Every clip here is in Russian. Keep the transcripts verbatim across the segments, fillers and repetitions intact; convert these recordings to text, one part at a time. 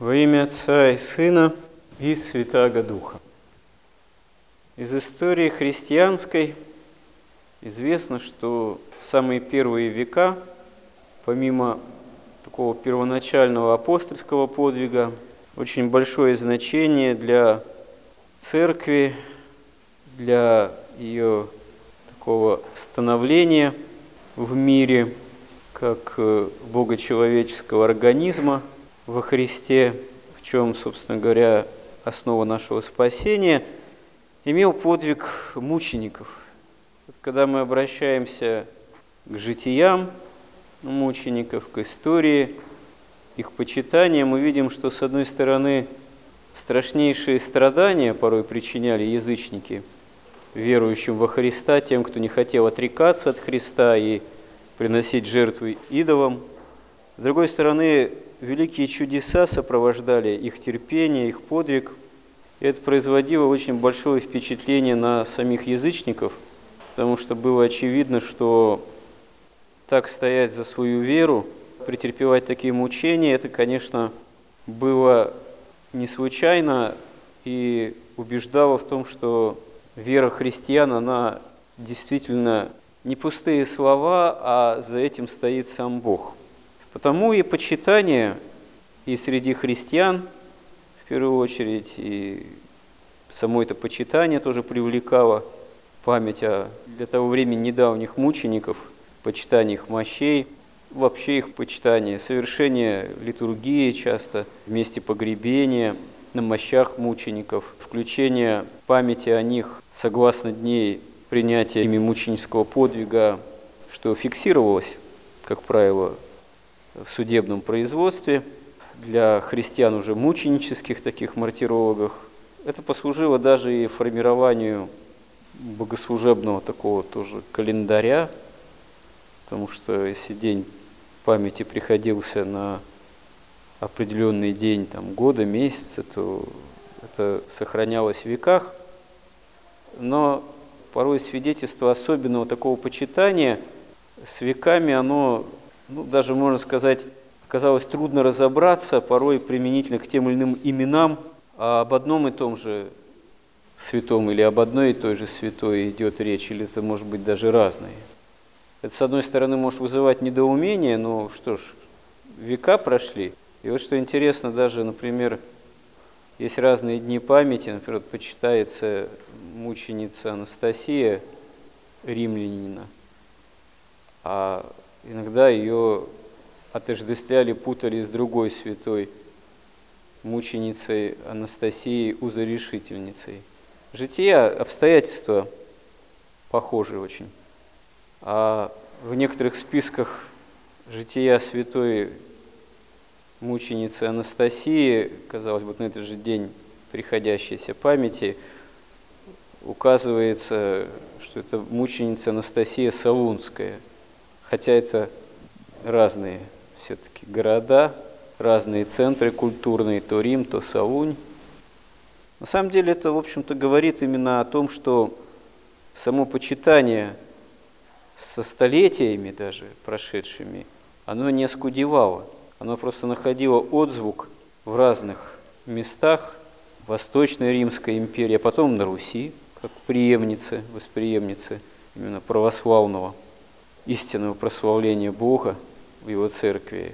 Во имя Отца и Сына и Святаго Духа. Из истории христианской известно, что в самые первые века, помимо такого первоначального апостольского подвига, очень большое значение для церкви, для ее такого становления в мире, как богочеловеческого организма во Христе, в чем, собственно говоря, основа нашего спасения, имел подвиг мучеников. Вот когда мы обращаемся к житиям мучеников, к истории, их почитания, мы видим, что, с одной стороны, страшнейшие страдания порой причиняли язычники верующим во Христа, тем, кто не хотел отрекаться от Христа и приносить жертвы идолам. С другой стороны, великие чудеса сопровождали их терпение, их подвиг. И это производило очень большое впечатление на самих язычников, потому что было очевидно, что так стоять за свою веру, претерпевать такие мучения, это, конечно, было не случайно и убеждало в том, что вера христиан, она действительно не пустые слова, а за этим стоит сам Бог. Потому и почитание и среди христиан, в первую очередь, и само это почитание тоже привлекало память о для того времени недавних мучеников, почитание их мощей, вообще их почитание, совершение литургии часто, вместе погребения на мощах мучеников, включение памяти о них согласно дней принятия ими мученического подвига, что фиксировалось, как правило, в судебном производстве, для христиан уже мученических таких мартирологов. Это послужило даже и формированию богослужебного такого тоже календаря, потому что если день памяти приходился на определенный день там, года, месяца, то это сохранялось в веках. Но порой свидетельство особенного такого почитания с веками, оно, ну, даже, можно сказать, оказалось трудно разобраться, порой применительно к тем или иным именам, а об одном и том же святом или об одной и той же святой идет речь, или это может быть даже разные. Это, с одной стороны, может вызывать недоумение, но что ж, века прошли. И вот что интересно, даже, например, есть разные дни памяти, например, почитается мученица Анастасия римлянина, а иногда ее отождествляли, путали с другой святой мученицей Анастасией Узорешительницей. Жития, обстоятельства похожи очень. А в некоторых списках жития святой мученицы Анастасии, казалось бы, на этот же день приходящейся памяти, указывается, что это мученица Анастасия Солунская, хотя это разные все-таки города, разные центры культурные, то Рим, то Солунь. На самом деле это, в общем-то, говорит именно о том, что само почитание со столетиями даже прошедшими, оно не оскудевало, оно просто находило отзвук в разных местах Восточной Римской империи, а потом на Руси, как преемницы, восприемницы именно православного, истинного прославления Бога в Его церкви.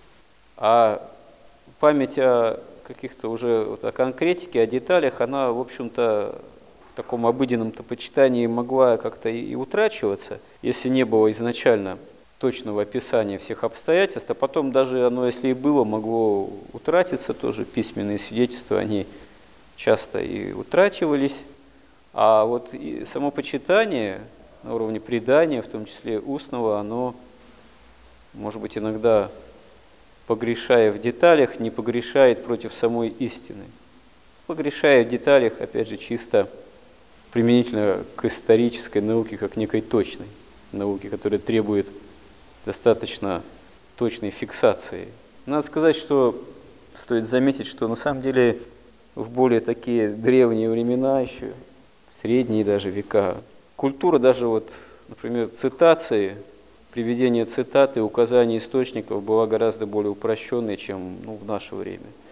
А память о каких-то уже вот, о конкретике, о деталях, она, в общем-то, в таком обыденном-то почитании могла как-то и утрачиваться, если не было изначально точного описания всех обстоятельств, а потом даже оно, если и было, могло утратиться тоже. Письменные свидетельства, они часто и утрачивались. А вот и само почитание на уровне предания, в том числе устного, оно, может быть, иногда, погрешая в деталях, не погрешает против самой истины. Погрешая в деталях, опять же, чисто применительно к исторической науке, как некой точной науке, которая требует достаточно точной фиксации. Надо сказать, что стоит заметить, что на самом деле в более такие древние времена, еще средние даже века, культура даже вот, например, цитации, приведение цитат и указание источников была гораздо более упрощенной, чем ну, в наше время.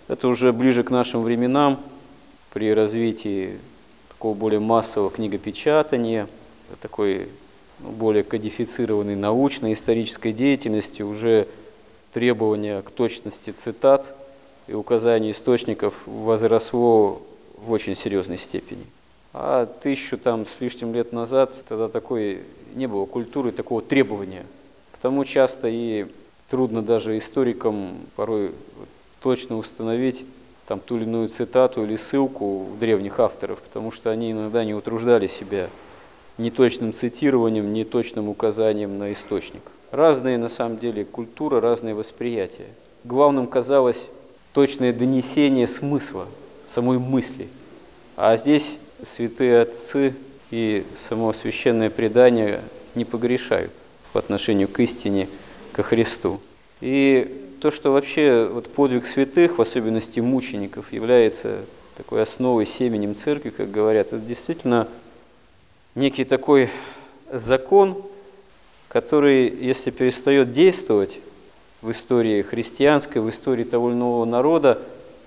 Это уже ближе к нашим временам, при развитии такого более массового книгопечатания, такой ну, более кодифицированной научной, исторической деятельности, уже требования к точности цитат и указания источников возросло в очень серьезной степени. А тысячу там с лишним лет назад тогда такой не было культуры, такого требования. Потому часто и трудно даже историкам порой точно установить там ту или иную цитату или ссылку древних авторов, потому что они иногда не утруждали себя неточным цитированием, неточным указанием на источник. Разные, на самом деле, культуры, разные восприятия. Главным казалось точное донесение смысла, самой мысли. А здесь святые отцы и само священное предание не погрешают по отношению к истине, ко Христу. И то, что вообще вот подвиг святых, в особенности мучеников, является такой основой, семенем церкви, как говорят, это действительно некий такой закон, который, если перестает действовать в истории христианской, в истории того или иного народа,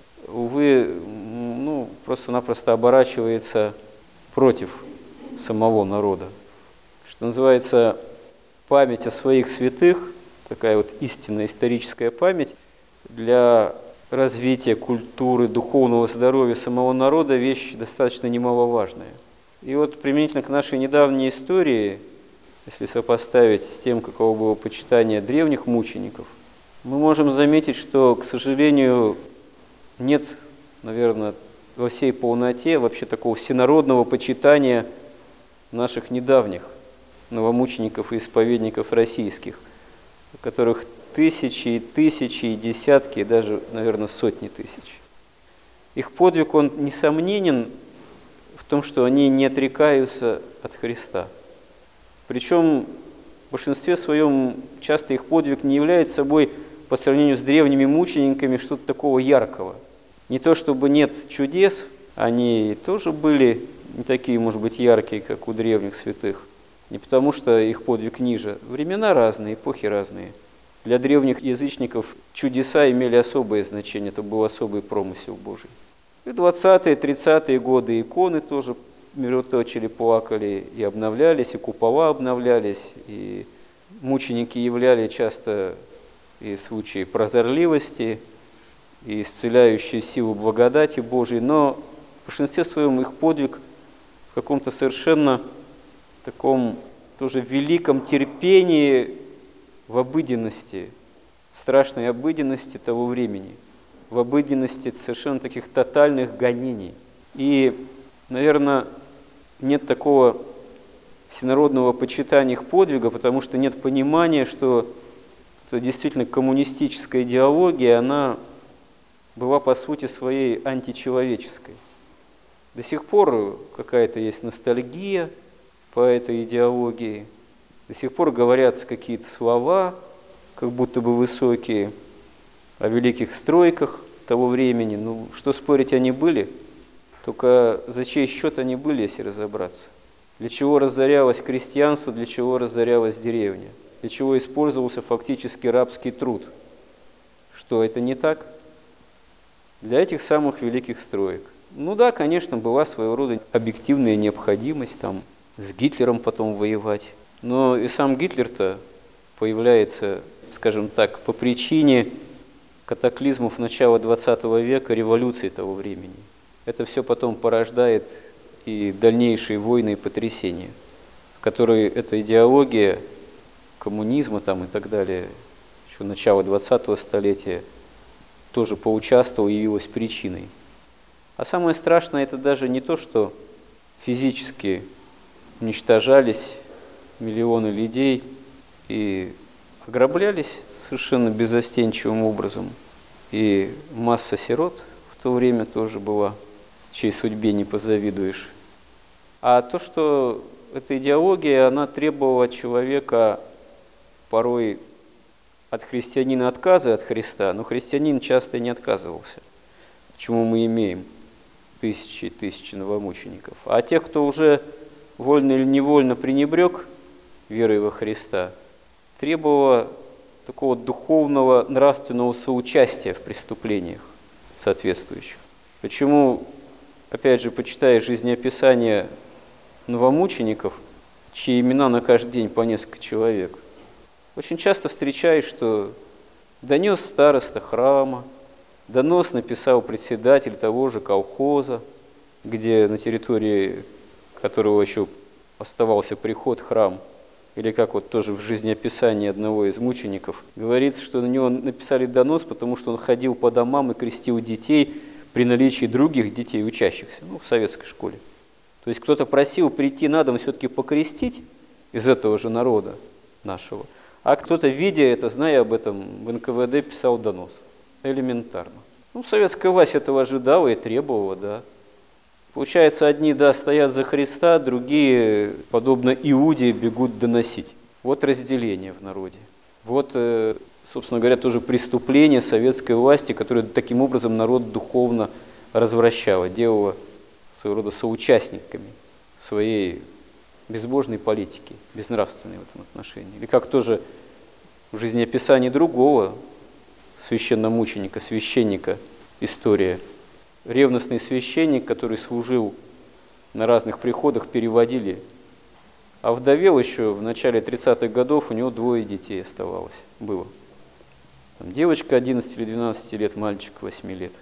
увы, ну, просто-напросто оборачивается против самого народа. Что называется, память о своих святых, такая вот истинная историческая память, для развития культуры, духовного здоровья самого народа вещь достаточно немаловажная. И вот применительно к нашей недавней истории, если сопоставить с тем, каково было почитание древних мучеников, мы можем заметить, что, к сожалению, нет, наверное, во всей полноте вообще такого всенародного почитания наших недавних новомучеников и исповедников российских, которых тысячи и тысячи, и десятки, и даже, наверное, сотни тысяч. Их подвиг, он несомненен в том, что они не отрекаются от Христа. Причем в большинстве своем часто их подвиг не является собой по сравнению с древними мучениками что-то такого яркого. Не то чтобы нет чудес, они тоже были не такие, может быть, яркие, как у древних святых. Не потому что их подвиг ниже. Времена разные, эпохи разные. Для древних язычников чудеса имели особое значение, это был особый промысел Божий. И двадцатые, тридцатые годы иконы тоже мироточили, плакали и обновлялись, и купола обновлялись, и мученики являли часто и случаи прозорливости, и исцеляющую силу благодати Божией, но в большинстве своем их подвиг в каком-то совершенно таком тоже великом терпении в обыденности, в страшной обыденности того времени, в обыденности совершенно таких тотальных гонений. И, наверное, нет такого всенародного почитания их подвига, потому что нет понимания, что это действительно коммунистическая идеология, она была по сути своей античеловеческой. До сих пор какая-то есть ностальгия по этой идеологии, до сих пор говорятся какие-то слова, как будто бы высокие, о великих стройках того времени. Ну, что спорить, они были, только за чей счет они были, если разобраться. Для чего разорялось крестьянство, для чего разорялась деревня, для чего использовался фактически рабский труд. Что, это не так? Для этих самых великих строек. Ну да, конечно, была своего рода объективная необходимость там с Гитлером потом воевать. Но и сам Гитлер-то появляется, скажем так, по причине катаклизмов начала двадцатого века, революции того времени. Это все потом порождает и дальнейшие войны и потрясения, в которые эта идеология коммунизма там и так далее, еще начала двадцатого столетия, тоже поучаствовала и явилась причиной. А самое страшное это даже не то, что физически уничтожались миллионы людей и ограблялись совершенно беззастенчивым образом. И масса сирот в то время тоже была, чьей судьбе не позавидуешь. А то, что эта идеология, она требовала от человека порой от христианина отказа от Христа, но христианин часто не отказывался, почему мы имеем тысячи и тысячи новомучеников. А тех, кто уже вольно или невольно пренебрег верой во Христа, требовало такого духовного, нравственного соучастия в преступлениях. соответствующих. Почему, опять же, почитаешь жизнеописания новомучеников, чьи имена на каждый день по несколько человек, очень часто встречаешь, что донес староста храма, донос написал председатель того же колхоза, где на территории которого еще оставался приход, храм, или как вот тоже в жизнеописании одного из мучеников, говорится, что на него написали донос, потому что он ходил по домам и крестил детей при наличии других детей, учащихся, ну, в советской школе. То есть кто-то просил прийти на дом все-таки покрестить из этого же народа нашего, а кто-то, видя это, зная об этом, в эн ка вэ дэ писал донос. Элементарно. Ну, советская власть этого ожидала и требовала, да. Получается, одни, да, стоят за Христа, другие, подобно Иуде, бегут доносить. Вот разделение в народе. Вот, собственно говоря, тоже преступление советской власти, которое таким образом народ духовно развращало, делало своего рода соучастниками своей безбожной политики, безнравственной в этом отношении. Или как тоже в жизнеописании другого священномученика, священника, история. Ревностный священник, который служил на разных приходах, переводили. А вдовел еще в начале тридцатых годов, у него двое детей оставалось, было. Там девочка одиннадцати или двенадцати лет, мальчик восьми лет.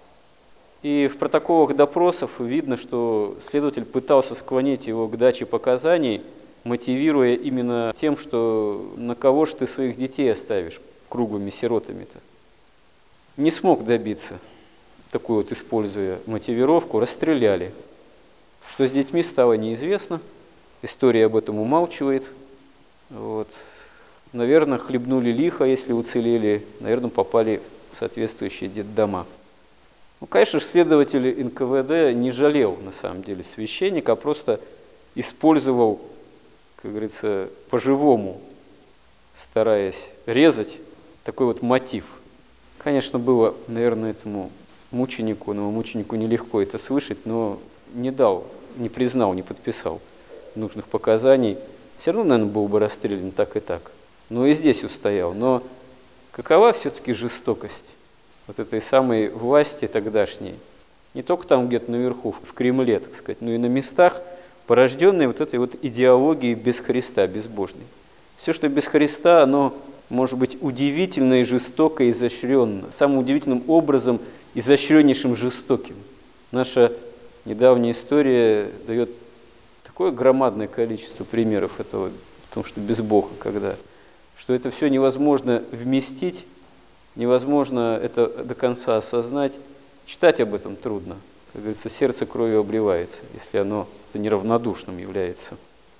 И в протоколах допросов видно, что следователь пытался склонить его к даче показаний, мотивируя именно тем, что на кого же ты своих детей оставишь круглыми сиротами-то. Не смог добиться. Такую вот, используя мотивировку, расстреляли. Что с детьми стало неизвестно, история об этом умалчивает. Вот. Наверное, хлебнули лихо, если уцелели, наверное, попали в соответствующие детдома. Ну, конечно, следователь эн ка вэ дэ не жалел, на самом деле, священника, а просто использовал, как говорится, по-живому, стараясь резать такой вот мотив. Конечно, было, наверное, этому мученику, новомученику нелегко это слышать, но не дал, не признал, не подписал нужных показаний. Все равно, наверное, был бы расстрелян так и так. Но и здесь устоял. Но какова все-таки жестокость вот этой самой власти тогдашней? Не только там где-то наверху, в Кремле, так сказать, но и на местах, порожденной вот этой вот идеологией без Христа, безбожной. Все, что без Христа, оно может быть удивительно и жестоко, и изощренно. Самым удивительным образом изощреннейшим жестоким. Наша недавняя история дает такое громадное количество примеров этого, потому что без Бога, когда, что это все невозможно вместить, невозможно это до конца осознать. Читать об этом трудно. Как говорится, сердце кровью обливается, если оно неравнодушным является.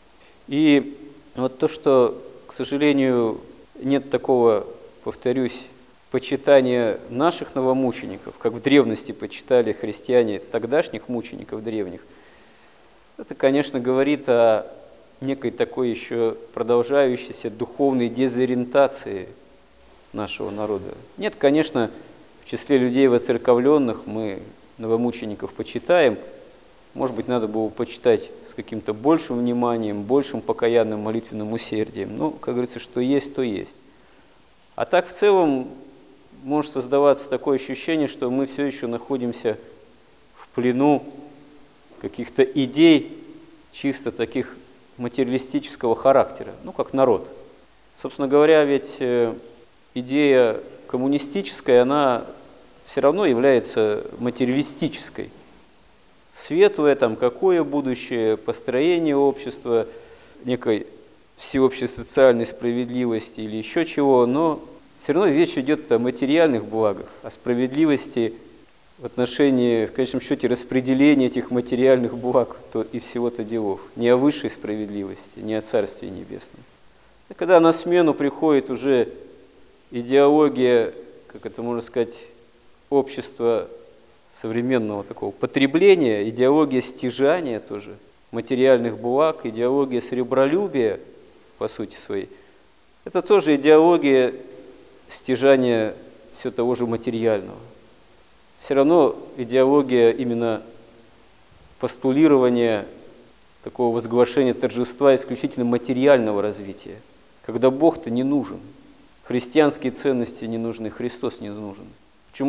И вот то, что, к сожалению, нет такого, повторюсь, почитания наших новомучеников, как в древности почитали христиане тогдашних мучеников древних, это, конечно, говорит о некой такой еще продолжающейся духовной дезориентации нашего народа. Нет, конечно, в числе людей воцерковленных мы новомучеников почитаем. Может быть, надо было почитать с каким-то большим вниманием, большим покаянным молитвенным усердием. Ну, как говорится, что есть, то есть. А так в целом может создаваться такое ощущение, что мы все еще находимся в плену каких-то идей чисто таких материалистического характера, ну, как народ. Собственно говоря, ведь идея коммунистическая, она все равно является материалистической. Светлое, там, какое будущее, построение общества, некой всеобщей социальной справедливости или еще чего, но все равно речь идет о материальных благах, о справедливости в отношении, в конечном счете, распределения этих материальных благ то и всего-то делов, не о высшей справедливости, не о Царстве Небесном. И когда на смену приходит уже идеология, как это можно сказать, общества современного такого потребления, идеология стяжания тоже, материальных благ, идеология сребролюбия, по сути своей, это тоже идеология стяжания все того же материального. Все равно идеология именно постулирования, такого возглашения торжества исключительно материального развития, когда Бог-то не нужен, христианские ценности не нужны, Христос не нужен. Почему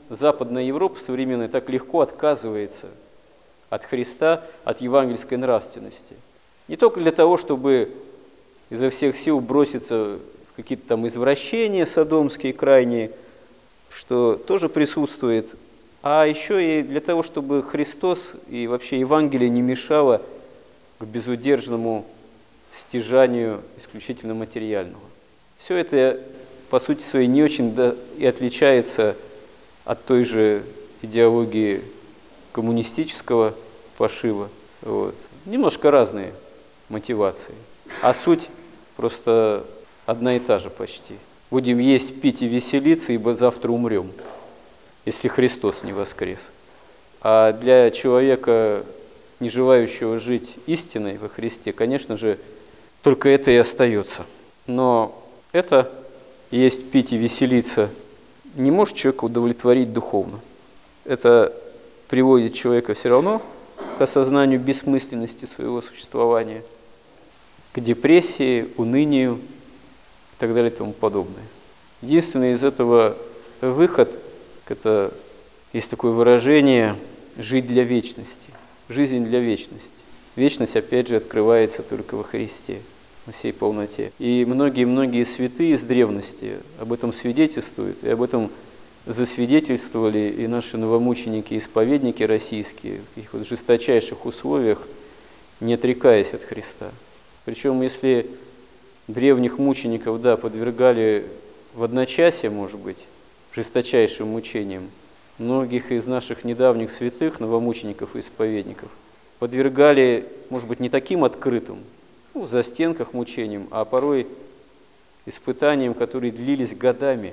Западная Европа современная так легко отказывается от Христа, от евангельской нравственности. Не только для того, чтобы изо всех сил броситься в какие-то там извращения содомские крайние, что тоже присутствует, а еще и для того, чтобы Христос и вообще Евангелие не мешало к безудержному стяжанию исключительно материального. Все это, по сути своей, не очень и отличается от той же идеологии коммунистического пошива. Вот. Немножко разные мотивации. А суть просто одна и та же почти. Будем есть, пить и веселиться, ибо завтра умрем, если Христос не воскрес. А для человека, не желающего жить истиной во Христе, конечно же, только это и остается. Но это есть, пить и веселиться не может человека удовлетворить духовно. Это приводит человека все равно к осознанию бессмысленности своего существования, к депрессии, унынию и так далее и тому подобное. Единственный из этого выход, это есть такое выражение «жить для вечности», жизнь для вечности. Вечность, опять же, открывается только во Христе, во всей полноте. И многие-многие святые из древности об этом свидетельствуют, и об этом засвидетельствовали и наши новомученики-исповедники российские в таких вот жесточайших условиях, не отрекаясь от Христа. Причем, если древних мучеников, да, подвергали в одночасье, может быть, жесточайшим мучениям, многих из наших недавних святых, новомучеников и исповедников, подвергали, может быть, не таким открытым, ну, в застенках мучениям, а порой испытаниям, которые длились годами.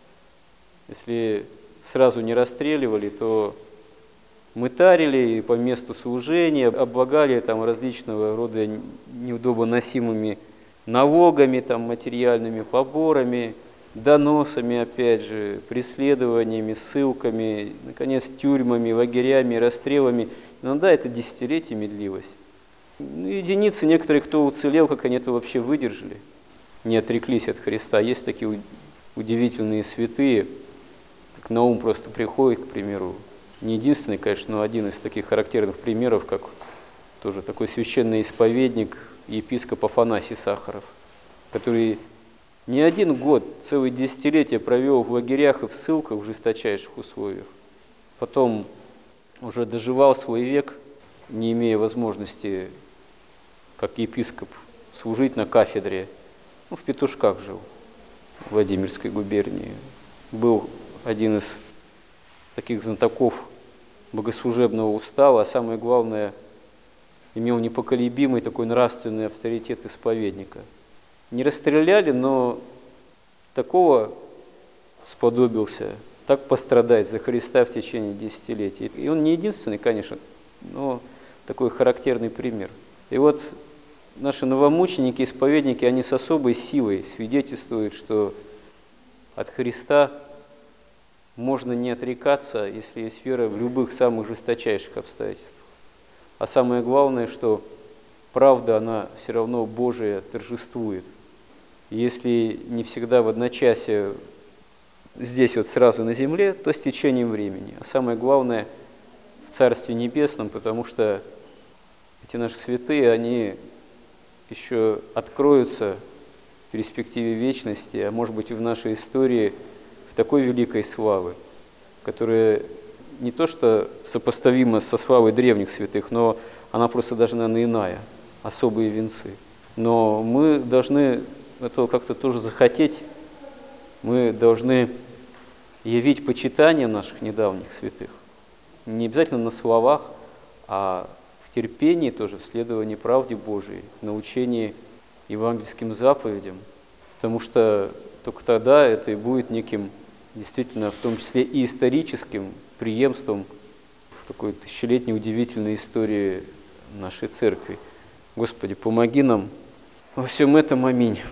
Если сразу не расстреливали, то мытарили по месту служения, облагали там различного рода неудобоносимыми налогами, там, материальными поборами, доносами, опять же, преследованиями, ссылками, наконец, тюрьмами, лагерями, расстрелами. Иногда это десятилетиями длилось. Ну, единицы, некоторые, кто уцелел, как они это вообще выдержали, не отреклись от Христа. Есть такие удивительные святые, как на ум просто приходит, к примеру, не единственный, конечно, но один из таких характерных примеров, как тоже такой священный исповедник, епископ Афанасий Сахаров, который не один год, целые десятилетия провел в лагерях и в ссылках в жесточайших условиях. Потом уже доживал свой век, не имея возможности, как епископ, служить на кафедре. Ну, в Петушках жил, в Владимирской губернии. Был один из таких знатоков богослужебного устава, а самое главное, имел непоколебимый такой нравственный авторитет исповедника. Не расстреляли, но такого сподобился, так пострадать за Христа в течение десятилетий. И он не единственный, конечно, но такой характерный пример. И вот наши новомученики, исповедники, они с особой силой свидетельствуют, что от Христа можно не отрекаться, если есть вера в любых самых жесточайших обстоятельствах. А самое главное, что правда, она все равно Божия торжествует. Если не всегда в одночасье здесь вот сразу на земле, то с течением времени. А самое главное в Царстве Небесном, потому что эти наши святые, они еще откроются в перспективе вечности, а может быть и в нашей истории в такой великой славы, которая не то что сопоставима со славой древних святых, но она просто даже, наверное, иная, особые венцы. Но мы должны этого как-то тоже захотеть, мы должны явить почитание наших недавних святых. Не обязательно на словах, а в терпении тоже, в следовании правде Божией, в научении евангельским заповедям, потому что только тогда это и будет неким, действительно, в том числе и историческим преемством в такой тысячелетней удивительной истории нашей Церкви. Господи, помоги нам во всем этом. Аминь.